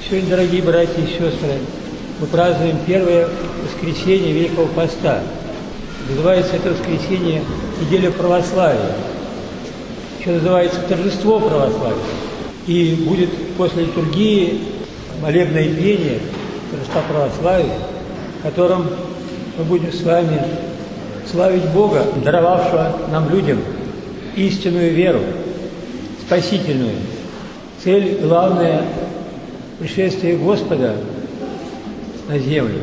Сегодня, дорогие братья и сестры, мы празднуем первое воскресенье Великого Поста. Называется это воскресенье неделя православия. Еще называется торжество православия. И будет после литургии молебное пение торжества православия, в котором мы будем с вами славить Бога, даровавшего нам, людям, истинную веру, спасительную. Цель главная – пришествие Господа на землю.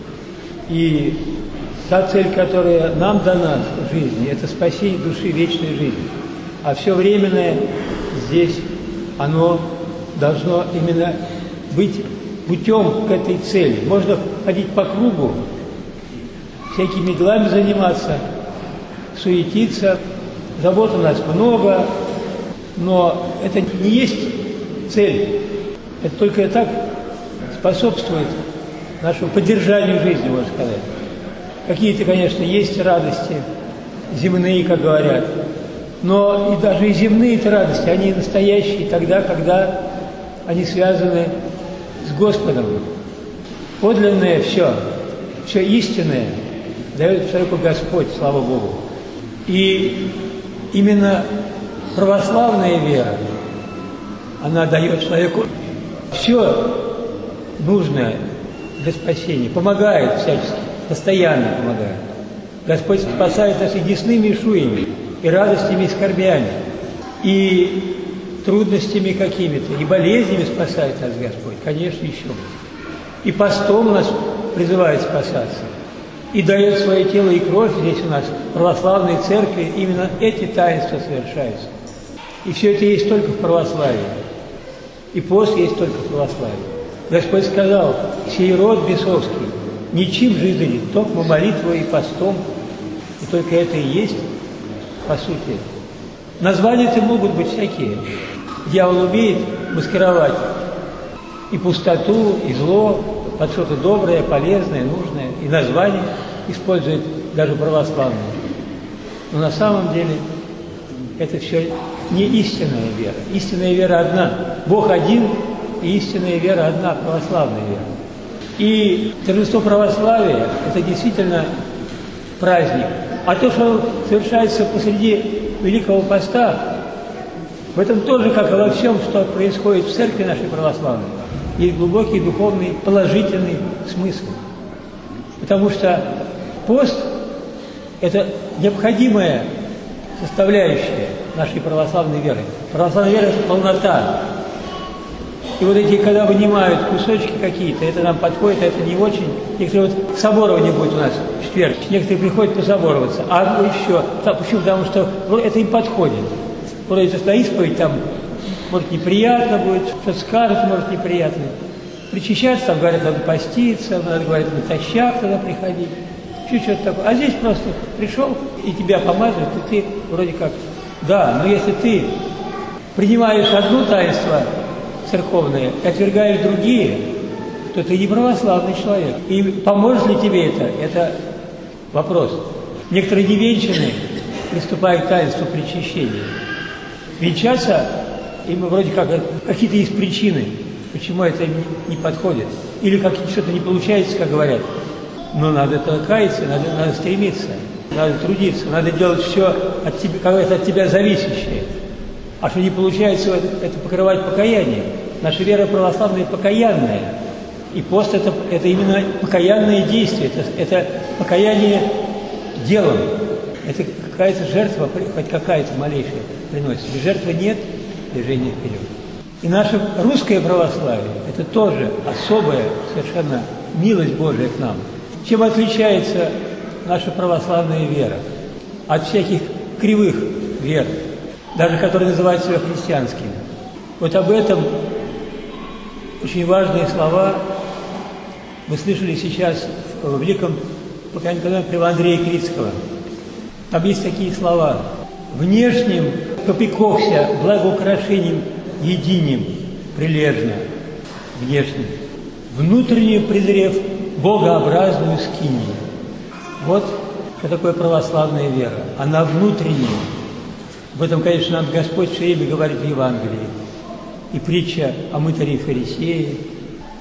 И та цель, которая нам дана в жизни, это спасение души вечной жизни. А все временное здесь, оно должно именно быть путем к этой цели. Можно ходить по кругу, всякими делами заниматься, суетиться. Забот у нас много, но это не есть цель. Это только так способствует нашему поддержанию жизни, можно сказать. Какие-то, конечно, есть радости земные, как говорят, но и даже и земные-то радости, они настоящие тогда, когда они связаны с Господом. Подлинное все истинное дает человеку Господь, слава Богу. И именно православная вера, она дает человеку все нужное для спасения, помогает всячески, постоянно помогает. Господь спасает нас и десными, и шуями, и радостями, и скорбями, и трудностями какими-то, и болезнями спасает нас Господь, конечно, еще. И постом нас призывает спасаться. И дает свое тело и кровь, здесь у нас в православной церкви, именно эти таинства совершаются. И все это есть только в православии. И пост есть только в православии. Господь сказал: «Сей род бесовский ничем жизни, только молитвой и постом». И только это и есть, по сути. Названия-то могут быть всякие. Дьявол умеет маскировать и пустоту, и зло под что-то доброе, полезное, нужное. И название использует даже православное. Но на самом деле это все не истинная вера. Истинная вера одна. Бог один, и истинная вера одна, православная вера. И торжество православия – это действительно праздник. А то, что совершается посреди Великого Поста, в этом тоже, как и во всем, что происходит в церкви нашей православной, есть глубокий духовный положительный смысл. Потому что пост – это необходимая составляющая нашей православной веры. Православная вера – это полнота. И вот эти, когда вынимают кусочки какие-то, это нам подходит, а это не очень. Некоторые вот соборование будет у нас в четверг, некоторые приходят пособороваться, а еще. Почему? Потому что это им подходит. Вроде на исповедь там, может, неприятно будет, что-то скажут, может, неприятно. Причащаться, там говорят, надо поститься, надо, говорят, натощак туда приходить. Что-то такое. А здесь просто пришел, и тебя помазывают, и ты вроде как... Да, но если ты принимаешь одно таинство церковное и отвергаешь другие, то ты не православный человек. И поможет ли тебе это? Это вопрос. Некоторые невенчанные приступают к таинству причащения. Венчаться им вроде как какие-то есть причины, почему это им не подходит. Или как что-то не получается, как говорят. Но надо каяться, надо стремиться, надо трудиться, надо делать все от тебя, как-то от тебя зависящее. А что не получается, это покрывать покаяние. Наша вера православная покаянная. И пост это именно покаянное действие, это покаяние делом. Это какая-то жертва, хоть какая-то малейшая приносится. Без жертвы нет движения вперед. И наше русское православие – это тоже особая совершенно милость Божия к нам. Чем отличается наша православная вера от всяких кривых вер, даже которые называют себя христианскими? Вот об этом очень важные слова мы слышали сейчас в великом покаянии Кривого Андрея Крицкого. Там есть такие слова: «Внешним попекохся благоукрашением единим прилежно, внешним, внутренне презрев богообразную скинию». Вот что такое православная вера. Она внутренняя. Об этом, конечно, нам Господь все время говорит в Евангелии. И притча о мытаре и фарисее,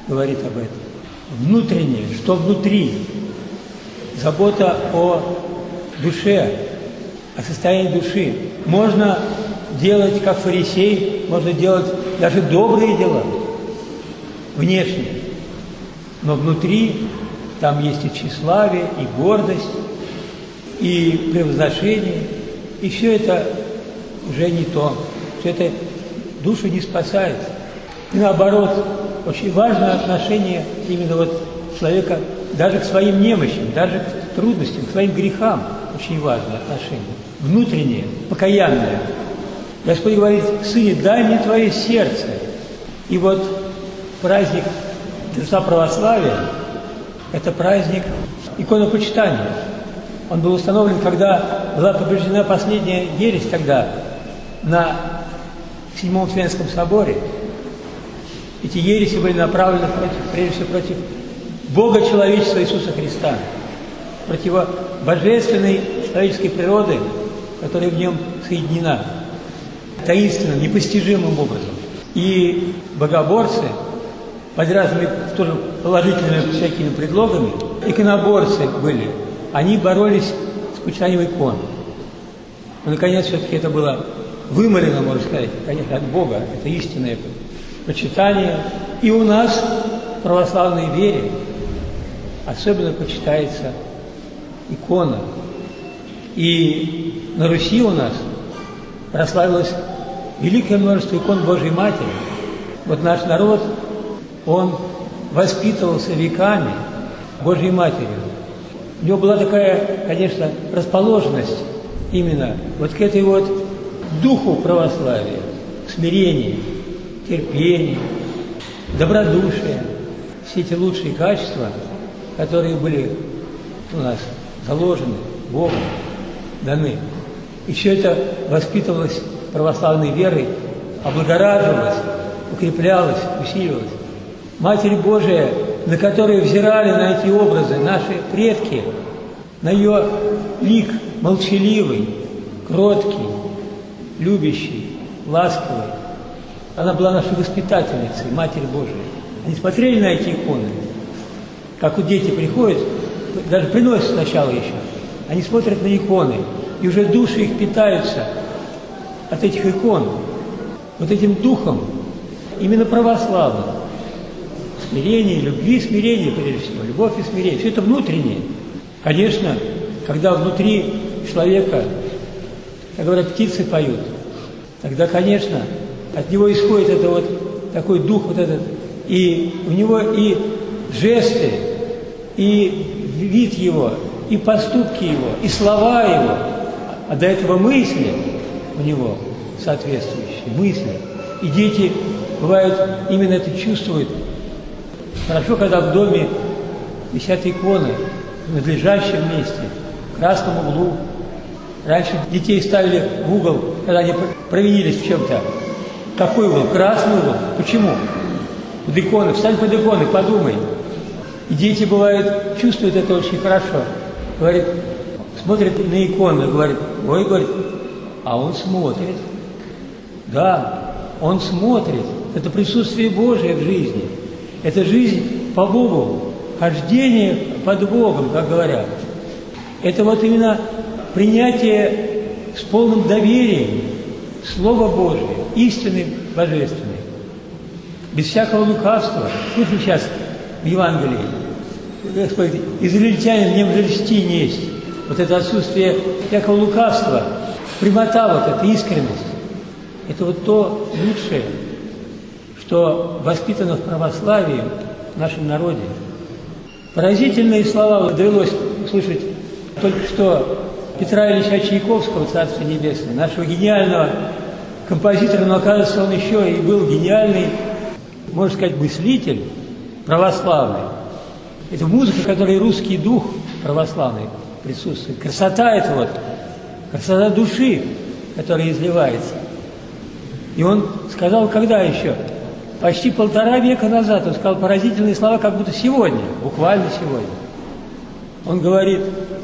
говорит об этом. Внутреннее, что внутри, забота о душе, о состоянии души. Можно делать, как фарисей, можно делать даже добрые дела, внешне. Но внутри там есть и тщеславие, и гордость, и превозношение, и все это уже не то, все это душу не спасает. И наоборот, очень важно отношение именно вот человека даже к своим немощам, даже к трудностям, к своим грехам. Очень важное отношение. Внутреннее, покаянное. Господь говорит: «Сыне, дай мне твое сердце». И вот праздник Торжества православия – это праздник иконопочитания. Он был установлен, когда была побеждена последняя ересь тогда на Седьмом Вселенском соборе. Эти ереси были направлены прежде всего против Бога человечества Иисуса Христа, против его божественной человеческой природы, которая в нем соединена таинственным, непостижимым образом. И богоборцы под разными тоже положительными всякими предлогами, иконоборцы были, они боролись с почитанием икон. Но, наконец, все-таки это было вымолено, можно сказать, конечно, от Бога, это истинное почитание. И у нас в православной вере особенно почитается икона. И на Руси у нас прославилось великое множество икон Божьей Матери. Вот наш народ, он воспитывался веками Божьей Матерью. У него была такая, конечно, расположенность именно вот к этой вот духу православия, к смирению, терпению, добродушию. Все эти лучшие качества, которые были у нас заложены Богом, даны. И все это воспитывалось православной верой, облагораживалось, укреплялось, усиливалось. Матерь Божия, на которую взирали на эти образы наши предки, на ее лик молчаливый, кроткий, любящий, ласковый. Она была нашей воспитательницей, Матерь Божия. Они смотрели на эти иконы, как вот дети приходят, даже приносят сначала еще. Они смотрят на иконы, и уже души их питаются от этих икон. Вот этим духом, именно православным. Смирение, любви, смирение, прежде всего, любовь и смирение. Все это внутреннее. Конечно, когда внутри человека, как говорят, птицы поют, тогда, конечно, от него исходит это вот такой дух вот этот, и у него и жесты, и вид его, и поступки его, и слова его, а до этого мысли у него соответствующие, мысли. И дети, бывает, именно это чувствуют. Хорошо, когда в доме висят иконы в надлежащем месте, в красном углу. Раньше детей ставили в угол, когда они провинились в чем-то. Какой угол? Красный угол. Почему? Под иконы. Встань под иконы, подумай. И дети, бывает, чувствуют это очень хорошо. Говорит, смотрит на иконы, говорит, ой, говорит, а он смотрит. Да, он смотрит. Это присутствие Божие в жизни. Это жизнь по Богу, хождение под Богом, как говорят. Это вот именно принятие с полным доверием Слова Божие, истины божественной, без всякого лукавства. Слышим сейчас в Евангелии, Господь, израильтянин в нем же льсти несть. Вот это отсутствие всякого лукавства, прямота вот эта, искренность. Это вот то лучшее, что воспитано в православии в нашем народе. Поразительные слова довелось услышать только что Петра Ильича Чайковского, Царство Небесное, нашего гениального композитора, но, оказывается, он еще и был гениальный, можно сказать, мыслитель православный. Это музыка, в которой русский дух православный присутствует. Красота это вот, красота души, которая изливается. И он сказал, когда еще? Почти 1,5 века назад он сказал поразительные слова, как будто сегодня, буквально сегодня. Он говорит,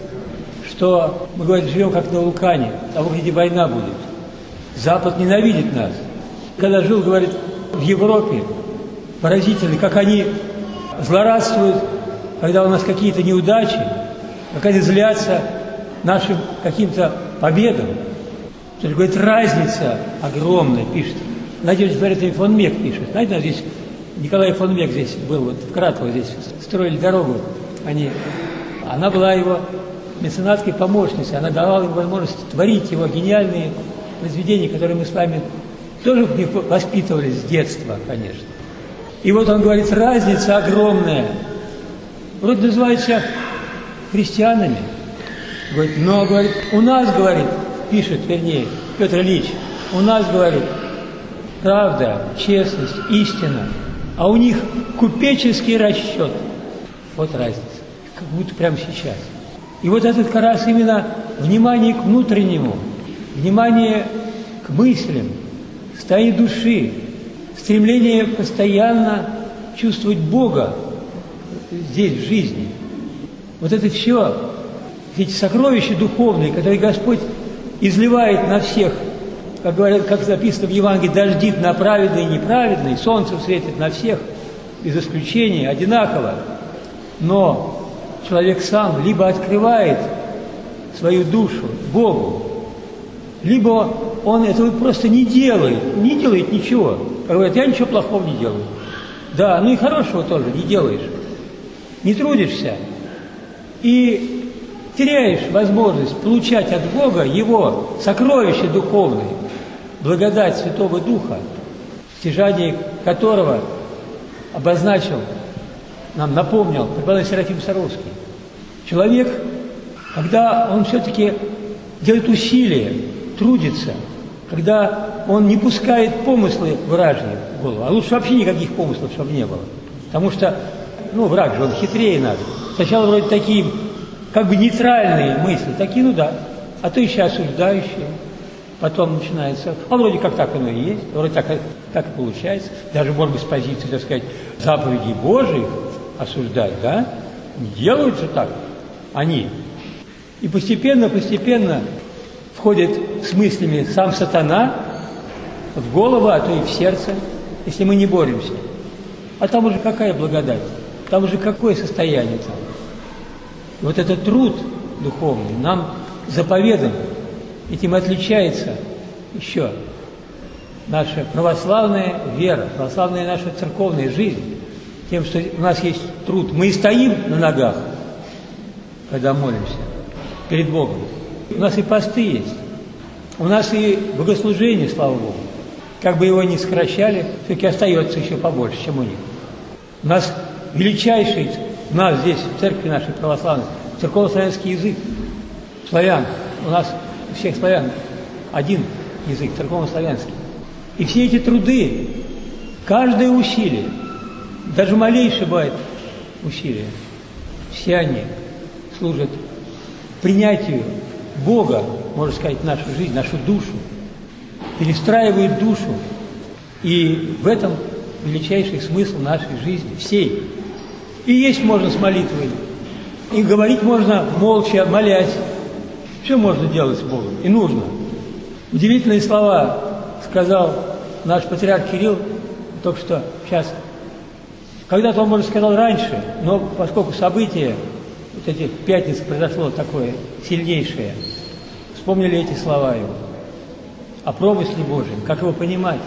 что мы, говорит, живем как на вулкане, того, где война будет. Запад ненавидит нас. Когда жил, говорит, в Европе, поразительны, как они злорадствуют, когда у нас какие-то неудачи, как они злятся нашим каким-то победам. То есть, говорит, разница огромная, пишет. Надеюсь, говорит, фон Мек пишет. Знаете, здесь Николай фон Мек здесь был, вот в Кратово здесь строили дорогу. Она была его меценатской помощницей, она давала ему возможность творить его гениальные произведения, которые мы с вами тоже в них воспитывались с детства, конечно. И вот он говорит, разница огромная. Вроде называют себя христианами. Говорит, но, говорит, у нас, говорит, пишет, вернее, Петр Ильич, у нас, говорит, правда, честность, истина, а у них купеческий расчет. Вот разница, как будто прямо сейчас. И вот этот как раз именно внимание к внутреннему, внимание к мыслям, состоянию души, стремление постоянно чувствовать Бога здесь, в жизни. Вот это все, эти сокровища духовные, которые Господь изливает на всех, как говорят, как записано в Евангелии, дождит на праведный и неправедный, солнце светит на всех, без исключения, одинаково. Но человек сам либо открывает свою душу Богу, либо он этого просто не делает ничего. Говорит, я ничего плохого не делаю. Да, ну и хорошего тоже не делаешь. Не трудишься. И теряешь возможность получать от Бога Его сокровища духовные, благодать Святого Духа, стяжание которого обозначил, нам напомнил преподобный Серафим Саровский. Человек, когда он все-таки делает усилия, трудится, когда он не пускает помыслы вражьи в голову, а лучше вообще никаких помыслов, чтобы не было. Потому что, враг же, он хитрее нас. Сначала вроде такие, как бы нейтральные мысли, такие, а то еще осуждающие. Потом начинается, вроде как так оно и есть, вроде так и получается. Даже, может быть, с позиции, так сказать, заповедей Божьих осуждать, да? Не делают же так они. И постепенно входит с мыслями сам сатана в голову, а то и в сердце, если мы не боремся. А там уже какая благодать? Там уже какое состояние там? Вот этот труд духовный нам заповедан. Этим отличается еще наша православная вера, православная наша церковная жизнь, тем, что у нас есть труд. Мы и стоим на ногах, когда молимся перед Богом. У нас и посты есть, у нас и богослужение, слава Богу. Как бы его ни сокращали, все-таки остается еще побольше, чем у них. У нас величайший, у нас здесь, в церкви нашей православной, церковно-славянский язык, славян. У нас у всех славян один язык, церковно-славянский. И все эти труды, каждое усилие, даже малейшее бывает усилие, все они служат принятию Бога, можно сказать, в нашу жизнь, нашу душу, перестраивают душу. И в этом величайший смысл нашей жизни, всей. И есть можно с молитвой, и говорить можно молча, молясь. Все можно делать с Богом, и нужно. Удивительные слова сказал наш патриарх Кирилл только что сейчас. Когда-то он, может, сказал раньше, но поскольку событие, вот эти пятницы произошло такое сильнейшее, вспомнили эти слова его о промысле Божьем, как его понимать,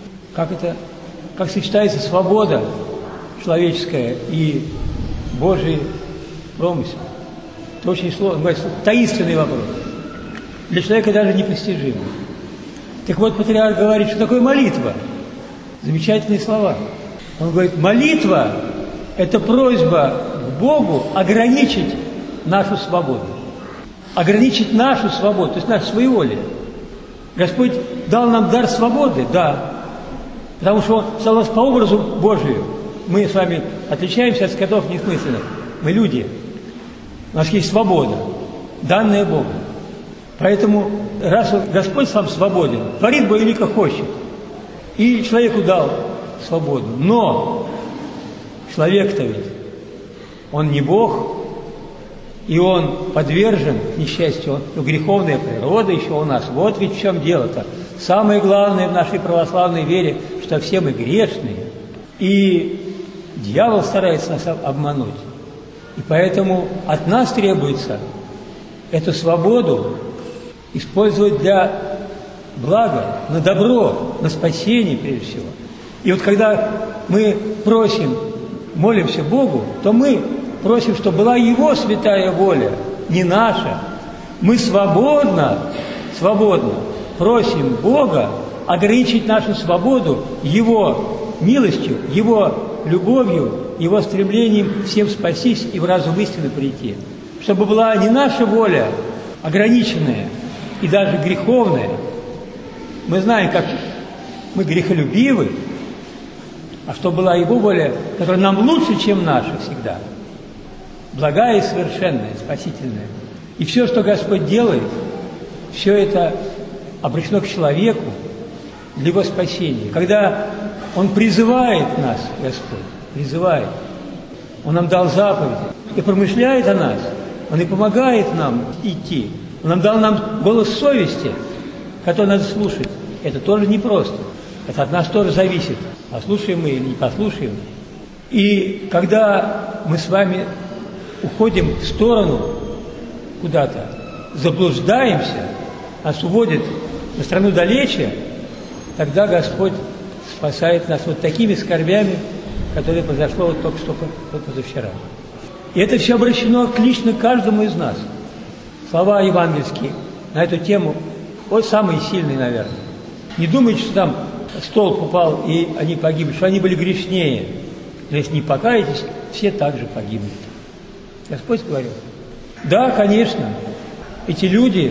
как сочетается свобода человеческая и Божий промысел. Это очень сложно, таинственный вопрос. Для человека даже непостижимый. Так вот, патриарх говорит, что такое молитва. Замечательные слова. Он говорит, молитва – это просьба к Богу ограничить нашу свободу. Ограничить нашу свободу, то есть нашу своеволие. Господь дал нам дар свободы, да. Потому что Он стал нас по образу Божию. Мы с вами отличаемся от скотов несмысленных. Мы люди. У нас есть свобода, данная Богом. Поэтому, раз Господь сам свободен, творит Бог велико хочет. И человеку дал свободу. Но человек-то ведь, он не Бог, и он подвержен несчастью, греховная природа еще у нас. Вот ведь в чем дело-то. Самое главное в нашей православной вере, что все мы грешные. И дьявол старается нас обмануть. И поэтому от нас требуется эту свободу использовать для блага, на добро, на спасение прежде всего. И вот когда мы просим, молимся Богу, то мы просим, чтобы была Его святая воля, не наша. Мы свободно просим Бога ограничить нашу свободу Его милостью, Его любовью, Его стремлением всем спастись и в разум истины прийти. Чтобы была не наша воля, ограниченная и даже греховная. Мы знаем, как мы грехолюбивы, а чтобы была Его воля, которая нам лучше, чем наша всегда. Благая и совершенная, спасительная. И все, что Господь делает, все это обращено к человеку для его спасения. Когда Он призывает нас, Господь, призывает, Он нам дал заповеди и промышляет о нас, Он и помогает нам идти. Он дал нам голос совести, который надо слушать. Это тоже непросто. Это от нас тоже зависит, послушаем мы или не послушаем. И когда мы с вами уходим в сторону куда-то, заблуждаемся, нас уводит на страну далече, тогда Господь спасает нас вот такими скорбями, которые произошло вот только что позавчера. И это все обращено лично к каждому из нас. Слова евангельские на эту тему вот самые сильные, наверное. Не думайте, что там столб упал, и они погибли, что они были грешнее. Но если не покаетесь, все также погибнут. Господь говорил. Да, конечно, эти люди,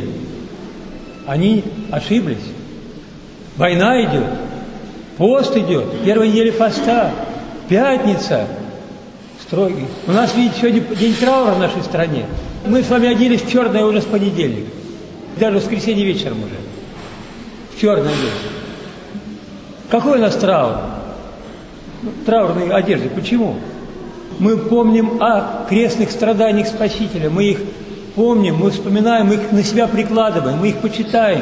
они ошиблись. Война идет, пост идет, первая неделя поста, пятница строгий. У нас, видите, сегодня день траура в нашей стране. Мы с вами оделись в черное уже с понедельника. Даже в воскресенье вечером уже. В черное одежде. Какой у нас траур? Траурные одежды. Почему? Мы помним о крестных страданиях Спасителя. Мы их помним, мы вспоминаем, мы их на себя прикладываем, мы их почитаем.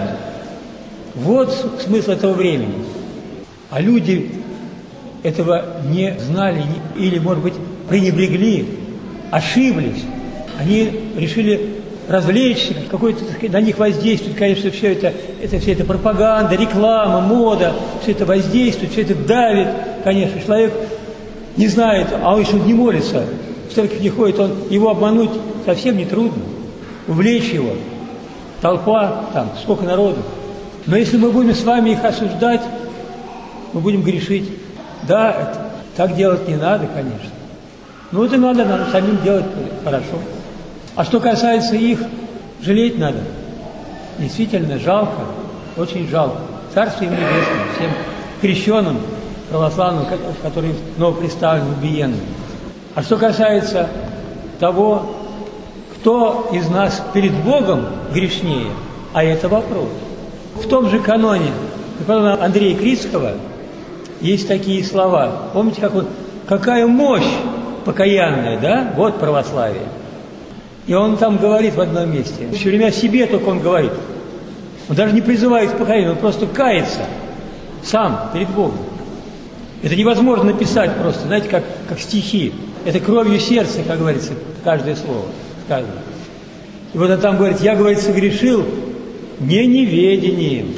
Вот смысл этого времени. А люди этого не знали или, может быть, пренебрегли, ошиблись. Они решили развлечься, какой-то на них воздействует, конечно, все это пропаганда, реклама, мода, все это воздействует, все это давит, конечно. Человек не знает, а он еще не молится, в церковь не ходит, его обмануть совсем не трудно, увлечь его. Толпа, там, сколько народу. Но если мы будем с вами их осуждать, мы будем грешить. Да, так делать не надо, конечно. Но это надо нам самим делать хорошо. А что касается их, жалеть надо. Действительно, жалко, очень жалко. Царствие им небесное, всем крещенным, православным, которые новоприставлены, убиенным. А что касается того, кто из нас перед Богом грешнее, а это вопрос. В том же каноне Андрея Крицкого есть такие слова. Помните, какая мощь покаянная, да? Вот православие. И он там говорит в одном месте. Все время о себе только он говорит. Он даже не призывает к покаянию, он просто кается сам перед Богом. Это невозможно написать просто, знаете, как стихи. Это кровью сердца, как говорится, каждое слово сказано. И вот он там говорит, я, говорит, согрешил не неведением,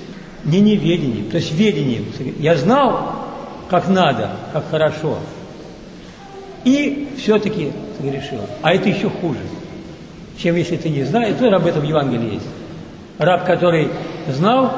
то есть ведением. Я знал, как надо, как хорошо, и все-таки согрешил. А это еще хуже, чем если ты не знаешь. Тоже об этом в Евангелии есть. Раб, который знал,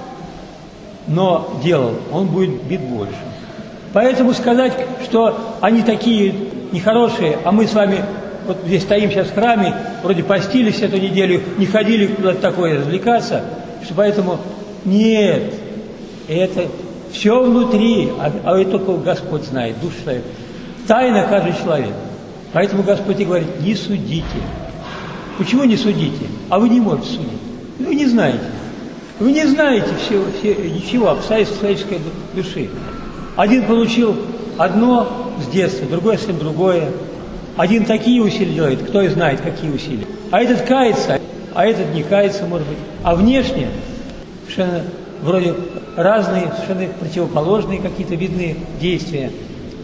но делал, он будет бит больше. Поэтому сказать, что они такие нехорошие, а мы с вами вот здесь стоим сейчас в храме, вроде постились эту неделю, не ходили куда-то такое развлекаться, что поэтому нет, это все внутри, а это только Господь знает, душа человека. Тайна каждый человек. Поэтому Господь и говорит, не судите. Почему не судите? А вы не можете судить. Вы не знаете. Вы не знаете ничего обстоятельств человеческой души. Один получил одно с детства, другой совсем другое. Один такие усилия делает, кто и знает, какие усилия. А этот кается, а этот не кается, может быть. А внешне совершенно вроде разные, совершенно противоположные какие-то видные действия.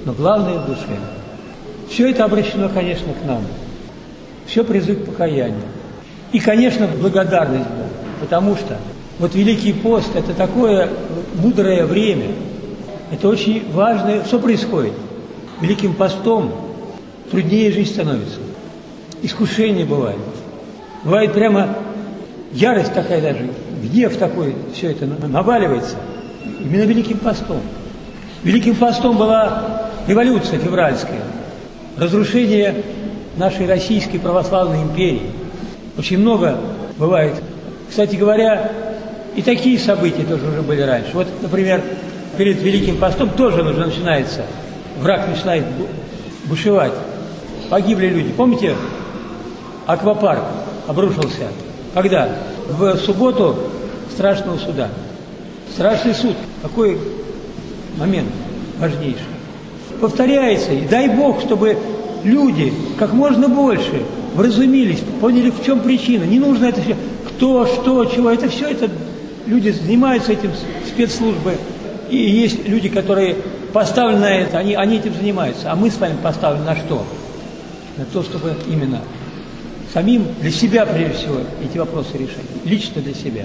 но главное в душе. Все это обращено, конечно, к нам. Все призыв к покаянию. И, конечно, благодарность Богу, потому что вот Великий пост – это такое мудрое время, это очень важно. Что происходит? Великим постом труднее жизнь становится, искушение бывает. Бывает прямо ярость такая даже, гнев такой, все это наваливается. Именно Великим постом. Великим постом была революция февральская, разрушение нашей Российской православной империи. Очень много бывает. Кстати говоря, и такие события тоже уже были раньше. Вот, например, перед Великим постом тоже уже начинается, враг начинает бушевать. Погибли люди. Помните, аквапарк обрушился? Когда? В субботу страшного суда. Страшный суд. Какой момент важнейший. Повторяется. И дай Бог, чтобы люди как можно больше вразумились, поняли, в чем причина. Не нужно это все, кто, что, чего. Это все, это люди занимаются этим, спецслужбы. И есть люди, которые поставлены на это, они этим занимаются. А мы с вами поставлены на что? На то, чтобы именно самим для себя, прежде всего, эти вопросы решать. Лично для себя.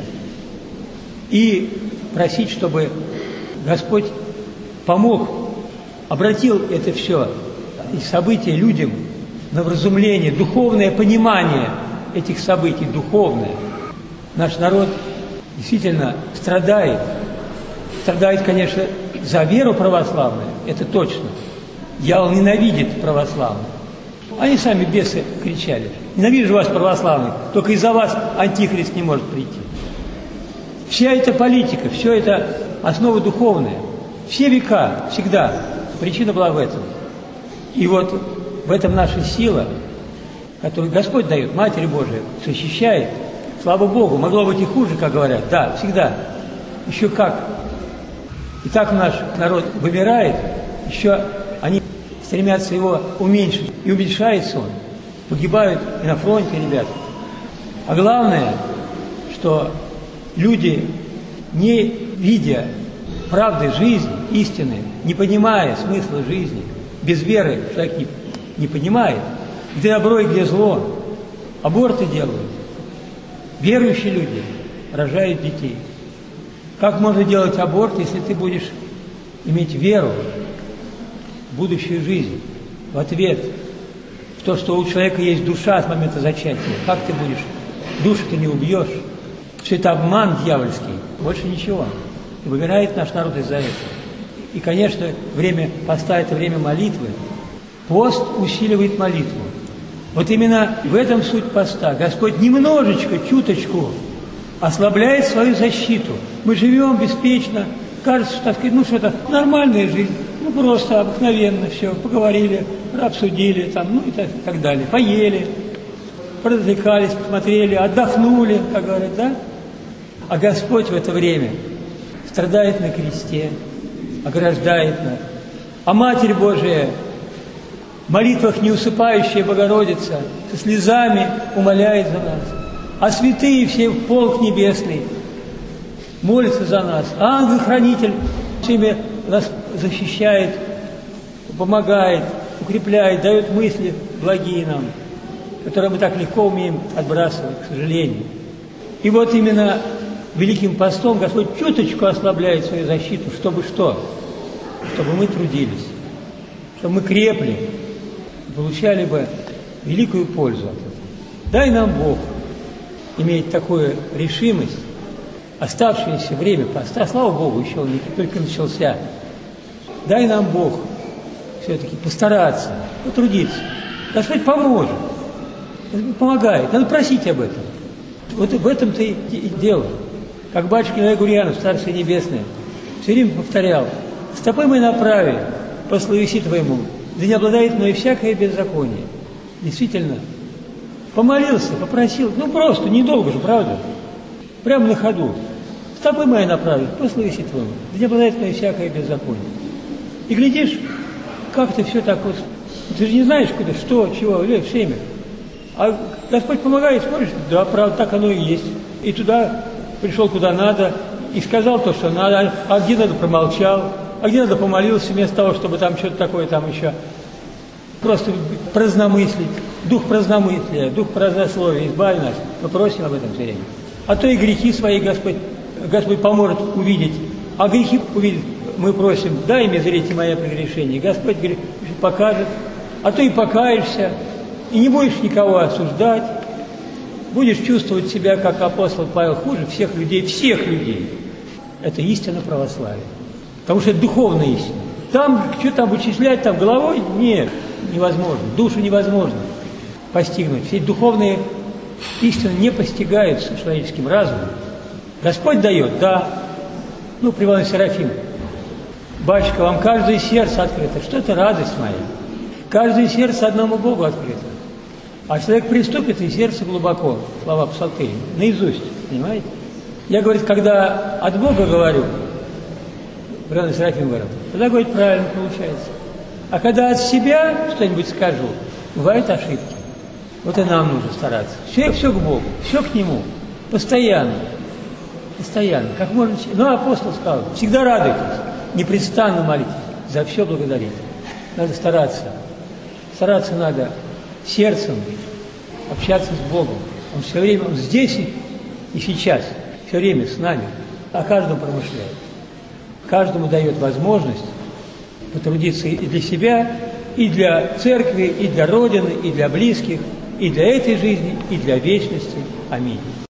И просить, чтобы Господь помог, обратил это все, эти события людям на вразумление, духовное понимание этих событий, духовное. Наш народ действительно страдает. Страдает, конечно, за веру православную, это точно. Дьявол ненавидит православных. Они сами, бесы, кричали: ненавижу вас, православных, только из-за вас антихрист не может прийти. Вся эта политика, все это основа духовная. Все века, всегда. Причина была в этом. И вот в этом наша сила, которую Господь дает, Матерь Божия, защищает. Слава Богу, могло быть и хуже, как говорят. Да, всегда. Еще как. И так наш народ вымирает, еще они стремятся его уменьшить. И уменьшается он. Погибают и на фронте ребята. А главное, что люди, не видя правды жизни, истины, не понимая смысла жизни, без веры человек не понимает, где добро и где зло, аборты делают. Верующие люди рожают детей. Как можно делать аборт, если ты будешь иметь веру в будущую жизнь, в ответ, в то, что у человека есть душа с момента зачатия? Как ты будешь? Душу ты не убьешь. Все это обман дьявольский. Больше ничего. И вымирает наш народ из-за этого. И, конечно, время поста – это время молитвы. Пост усиливает молитву. Вот именно в этом суть поста. Господь немножечко, чуточку ослабляет свою защиту. Мы живем беспечно. Кажется, что, так сказать, ну что-то нормальная жизнь. Ну просто обыкновенно все. Поговорили, обсудили, там, ну и так далее. Поели, поразвлекались, посмотрели, отдохнули, как говорят, да? А Господь в это время страдает на кресте, ограждает нас. А Матерь Божия, в молитвах неусыпающая Богородица, со слезами умоляет за нас. А святые все, полк небесный, молятся за нас. А ангел-хранитель всеми нас защищает, помогает, укрепляет, дает мысли благие нам, которые мы так легко умеем отбрасывать, к сожалению. И вот именно Великим постом Господь чуточку ослабляет свою защиту, чтобы что? Чтобы мы трудились, чтобы мы крепли, получали бы великую пользу от этого. Дай нам Бог иметь такую решимость, оставшееся время поста, слава Богу, еще он только начался. Дай нам Бог все-таки постараться, потрудиться. Господь поможет, помогает, надо просить об этом. Вот в этом-то и дело. Как батюшка Илья Гурьянов, Царствие Небесное, все время повторял: стопы мои направи по словеси Твоему, да не обладает мной всякое беззаконие. Действительно, помолился, попросил, ну просто, недолго же, правда? Прямо на ходу. Стопы мои направи по словеси Твоему, да не обладает мной всякое беззаконие. И глядишь, как ты все так вот, ты же не знаешь, куда, что, чего, время. А Господь помогает, смотришь, да, правда, так оно и есть. И туда пришел, куда надо, и сказал то, что надо, а где надо, промолчал. а где надо помолился, вместо того, чтобы там что-то такое там еще просто праздномыслить. Дух праздномыслия, дух празднословия, избави нас. Мы просим об этом все время. А то и грехи свои Господь поможет увидеть. А грехи увидеть мы просим, дай мне зрите мои прегрешения. Господь покажет. А то и покаешься, и не будешь никого осуждать. Будешь чувствовать себя, как апостол Павел, хуже всех людей, всех людей. Это истина православия. Потому что это духовная истина. Там, что там вычислять, там головой? Нет, невозможно. Душу невозможно постигнуть. Все духовные истины не постигаются человеческим разумом. Господь дает, да. При Иване Серафиме. Батюшка, вам каждое сердце открыто. Что это радость моя? Каждое сердце одному Богу открыто. А человек приступит, и сердце глубоко. Слова Псалтыря. Наизусть, понимаете? Я, говорит, когда от Бога говорю, Иван Серафим говорил, тогда, говорит, правильно получается. А когда от себя что-нибудь скажу, бывают ошибки. Вот и нам нужно стараться. Все к Богу, все к Нему. Постоянно. Постоянно. Как можно... апостол сказал, всегда радуйтесь, непрестанно молитесь, за все благодарите. Надо стараться. Стараться надо сердцем общаться с Богом. Он все время, Он здесь и сейчас, все время с нами, о каждом промышляет. Каждому дает возможность потрудиться и для себя, и для церкви, и для Родины, и для близких, и для этой жизни, и для вечности. Аминь.